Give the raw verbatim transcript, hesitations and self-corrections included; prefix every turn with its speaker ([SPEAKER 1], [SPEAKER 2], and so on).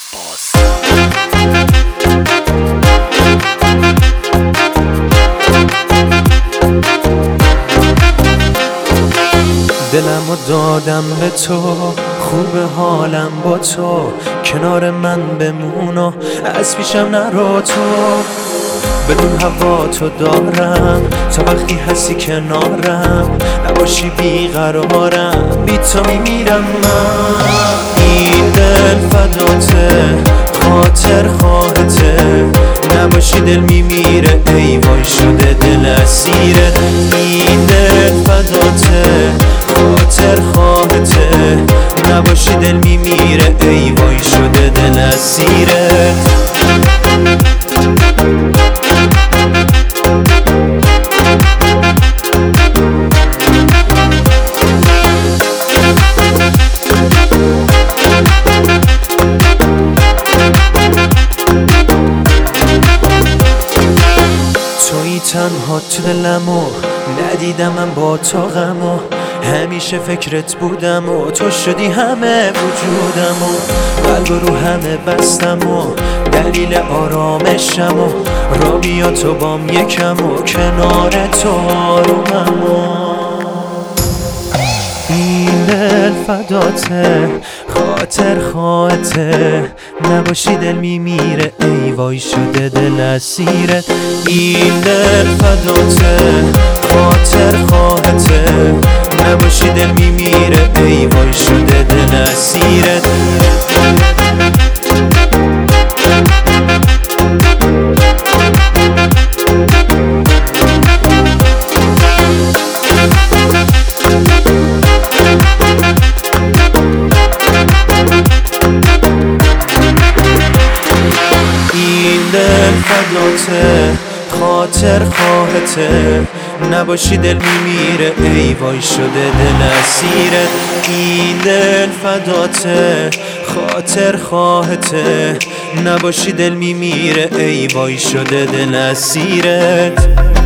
[SPEAKER 1] عباس.
[SPEAKER 2] دلمو دادم به تو، خوب حالم با تو، کنار من بمون و از پیشم نرو تو. بدون هوا تو دارم تا وقتی هستی کنارم، نباشی بیقرارم بی تو میمیرم من. این دل فداته، خاطر خواهته، نباشی دل میمیره ای وای شده دل اسیرت. این دل فداته، خاطر خواهته، نباشی دل میمیره ای وای شده دل اسیرت. تویی تنها تو دلمو، ندیدم من با تو غمو، همیشه فکرت بودم و تو شدی همه وجودم و قلب رو همه بستم و دلیل آرامشم و را بیا تو بام یکم و کنار تو آرومم و این دل فداته، خاطر خواهته، نباشی دل میمیره ای وای شده دل اسیرت. این دل فداته، خاطر خواهته، نباشی دل میمیره ای وای شده دل اسیرت. فداته، خاطر خواهته، نباشی دل میمیره ای وای شده دل اسیرت. این دل فداته، خاطر خواهته، نباشی دل میمیره ای وای شده دل اسیرت.